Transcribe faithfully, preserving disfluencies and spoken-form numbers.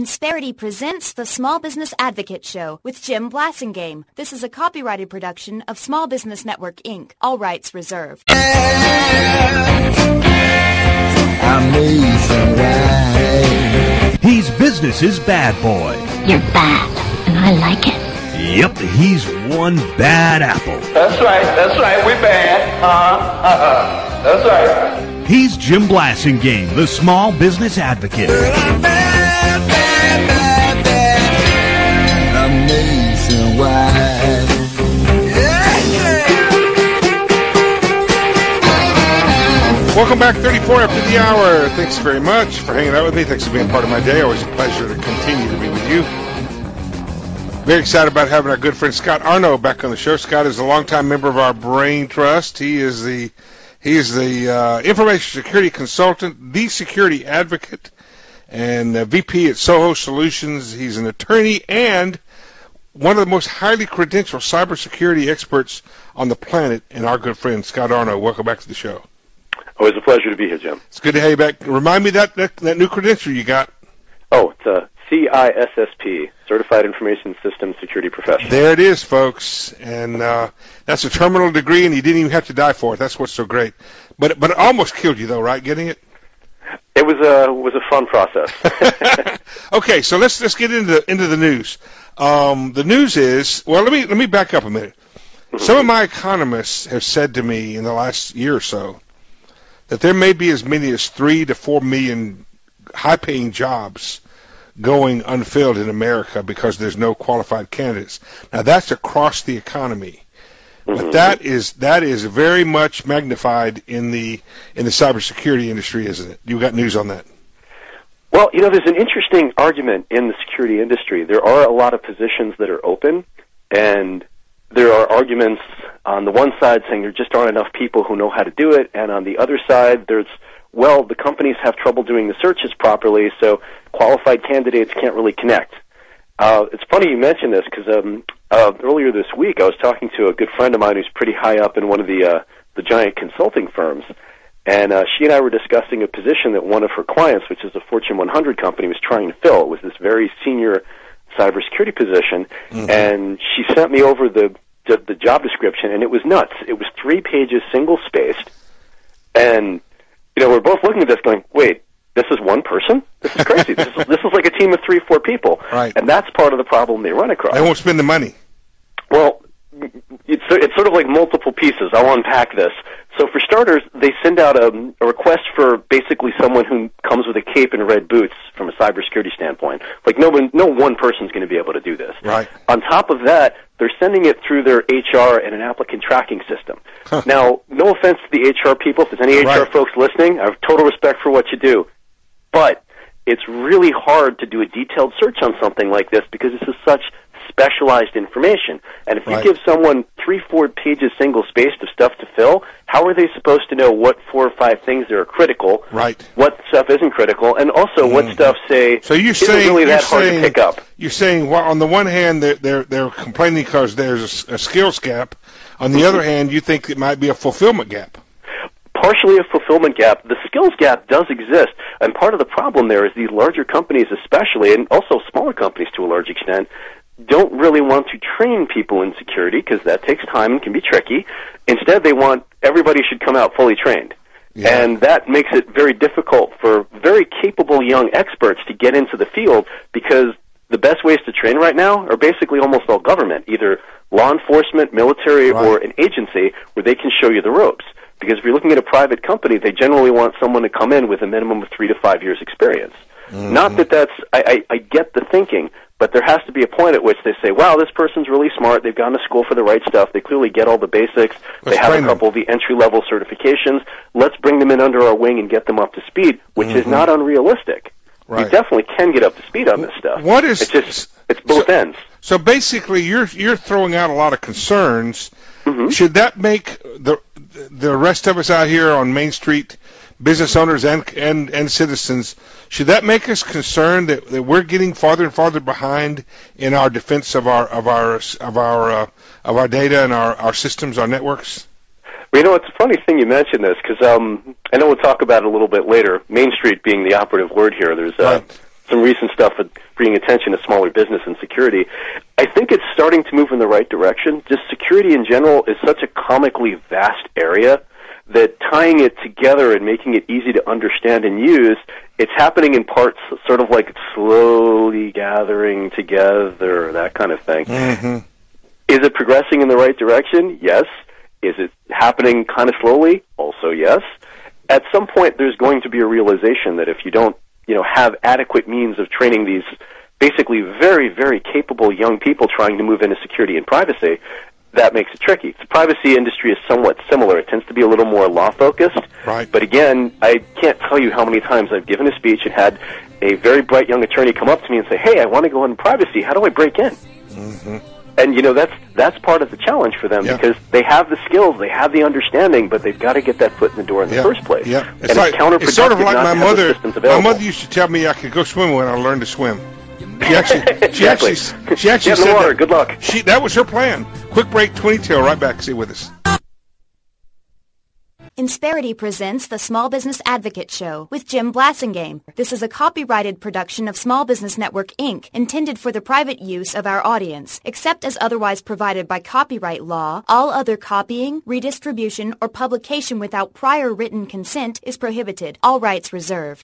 Insperity presents the Small Business Advocate Show with Jim Blasingame. This is a copyrighted production of Small Business Network, Incorporated. All rights reserved. He's business's bad boy. You're bad, and I like it. Yep, he's one bad apple. That's right, that's right, we're bad. Uh-huh, uh-huh. That's right. He's Jim Blasingame, the Small Business Advocate. I'm bad, bad, bad, bad. Amazing why. Welcome back, thirty-four after the hour. Thanks very much for hanging out with me. Thanks for being part of my day. Always a pleasure to continue to be with you. Very excited about having our good friend Scott Arno back on the show. Scott is a longtime member of our Brain Trust. He is the he is the uh, information security consultant, the security advocate, and uh, V P at Soho Solutions. He's an attorney and one of the most highly credentialed cybersecurity experts on the planet. And our good friend Scott Arno, welcome back to the show. Always a pleasure to be here, Jim. It's good to have you back. Remind me that that, that new credential you got. Oh, it's a C I S S P, Certified Information Systems Security Professional. There it is, folks. And uh, that's a terminal degree, and you didn't even have to die for it. That's what's so great. But but it almost killed you, though, right, getting it? It was a was a fun process. Okay, so let's let's get into into the news. Um, the news is, well, let me let me back up a minute. Mm-hmm. Some of my economists have said to me in the last year or so that there may be as many as three to four million high-paying jobs going unfilled in America because there's no qualified candidates. Now that's across the economy, but mm-hmm. that is that is very much magnified in the in the cybersecurity industry, isn't it? You got news on that? Well, you know, there's an interesting argument in the security industry. There are a lot of positions that are open, and there are arguments on the one side saying there just aren't enough people who know how to do it, and on the other side, there's, well, the companies have trouble doing the searches properly, so qualified candidates can't really connect. Uh, it's funny you mentioned this, because um, uh, earlier this week I was talking to a good friend of mine who's pretty high up in one of the, uh, the giant consulting firms, and uh, she and I were discussing a position that one of her clients, which is a Fortune one hundred company, was trying to fill. It was this very senior cybersecurity position, mm-hmm. and she sent me over the The, the job description, and it was nuts. It was three pages, single-spaced, and, you know, we're both looking at this going, wait, this is one person? This is crazy. this, is, this is like a team of three, four people. Right. And that's part of the problem they run across. They won't spend the money. Well, it's, it's sort of like multiple pieces. I'll unpack this. So for starters, they send out a, a request for basically someone who comes with a cape and red boots from a cybersecurity standpoint. Like no one, no one person's going to be able to do this. Right. On top of that, they're sending it through their H R and an applicant tracking system. Huh. Now, no offense to the H R people. If there's any H R right. folks listening, I have total respect for what you do. But it's really hard to do a detailed search on something like this because this is such specialized information. And if you right. give someone three, four pages single-spaced of stuff to fill, how are they supposed to know what four or five things that are critical, right. what stuff isn't critical, and also mm-hmm. what stuff, say, so you're isn't saying, really you're that hard saying, to pick up? You're saying, well, on the one hand, they're, they're, they're complaining because there's a, a skills gap. On the mm-hmm. other hand, you think it might be a fulfillment gap. Partially a fulfillment gap. The skills gap does exist, and part of the problem there is these larger companies especially, and also smaller companies to a large extent, don't really want to train people in security because that takes time and can be tricky. Instead, they want everybody should come out fully trained. Yeah. And that makes it very difficult for very capable young experts to get into the field because the best ways to train right now are basically almost all government, either law enforcement, military, right. or an agency where they can show you the ropes. Because if you're looking at a private company, they generally want someone to come in with a minimum of three to five years experience. Mm-hmm. Not that that's, I, I, I get the thinking, but there has to be a point at which they say, wow, this person's really smart, they've gone to school for the right stuff, they clearly get all the basics, Let's they have a couple them. of the entry-level certifications, let's bring them in under our wing and get them up to speed, which mm-hmm. is not unrealistic. Right. You definitely can get up to speed on this stuff. What is, it's just, it's both so, ends. So basically, you're you're throwing out a lot of concerns. Mm-hmm. Should that make the the rest of us out here on Main Street, business owners and and, and citizens, should that make us concerned that, that we're getting farther and farther behind in our defense of our of our of our uh, of our data and our, our systems, our networks? Well, you know, it's a funny thing you mentioned this because um, I know we'll talk about it a little bit later. Main Street being the operative word here. There's uh, right. some recent stuff with bringing attention to smaller business and security. I think it's starting to move in the right direction. Just security in general is such a comically vast area that tying it together and making it easy to understand and use, it's happening in parts sort of like it's slowly gathering together, that kind of thing. Mm-hmm. Is it progressing in the right direction? Yes. Is it happening kind of slowly? Also yes. At some point, there's going to be a realization that if you don't, you know, have adequate means of training these basically very, very capable young people trying to move into security and privacy, that makes it tricky. The privacy industry is somewhat similar. It tends to be a little more law-focused. Right. But again, I can't tell you how many times I've given a speech and had a very bright young attorney come up to me and say, hey, I want to go into privacy. How do I break in? Mm-hmm. And, you know, that's that's part of the challenge for them yeah. because they have the skills, they have the understanding, but they've got to get that foot in the door in the yeah. first place. Yeah. And It's, like, it's counterproductive it's sort of like not my to have those mother. systems My available. mother used to tell me I could go swimming when I learned to swim. She actually, she Exactly. actually, she actually Get in the said water. that. Good luck. She, that was her plan. Quick break, twenty till, right back. Stay with us. Insperity presents the Small Business Advocate Show with Jim Blasingame. This is a copyrighted production of Small Business Network, Incorporated, intended for the private use of our audience. Except as otherwise provided by copyright law, all other copying, redistribution, or publication without prior written consent is prohibited. All rights reserved.